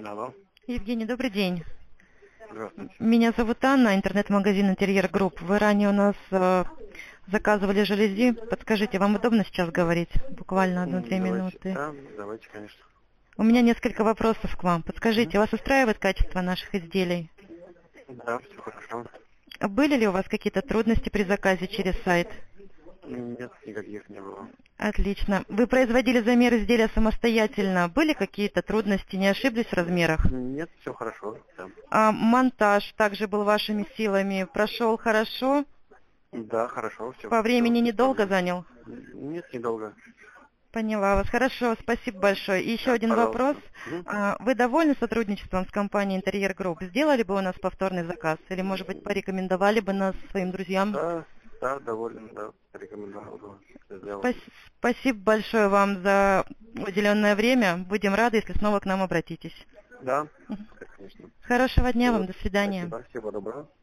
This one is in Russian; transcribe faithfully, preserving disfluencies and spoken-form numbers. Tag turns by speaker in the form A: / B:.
A: Алло.
B: Евгений, добрый день.
A: Здравствуйте.
B: Меня зовут Анна, интернет-магазин «Интерьер Групп». Вы ранее у нас э, заказывали жалюзи. Подскажите, вам удобно сейчас говорить? Буквально
A: М,
B: одну-две
A: Давайте,
B: минуты.
A: да, давайте, конечно.
B: У меня несколько вопросов к вам.
A: Мгм.
B: Подскажите, вас устраивает качество наших изделий?
A: Да, все хорошо.
B: Были ли у вас какие-то трудности при заказе через сайт?
A: Нет, никаких не было.
B: Отлично. Вы производили замер изделия самостоятельно. Были какие-то трудности, не ошиблись в размерах?
A: Нет, все хорошо, да.
B: А монтаж также был вашими силами. Прошел хорошо?
A: Да, хорошо, все.
B: По времени недолго занял?
A: Нет, недолго.
B: Поняла вас. Хорошо, спасибо большое. И еще
A: Да,
B: один
A: пожалуйста.
B: вопрос.
A: Мгм.
B: А, Вы довольны сотрудничеством с компанией «Интерьер Групп»? Сделали бы у нас повторный заказ? Или, может быть, порекомендовали бы нас своим друзьям?
A: Да, да, доволен, да, рекомендовал бы сделать.
B: Спас- Спасибо большое вам за уделенное время. Будем рады, если снова к нам обратитесь.
A: Да, конечно.
B: Хорошего дня вам.
A: Вот.
B: До свидания.
A: Спасибо, всего доброго.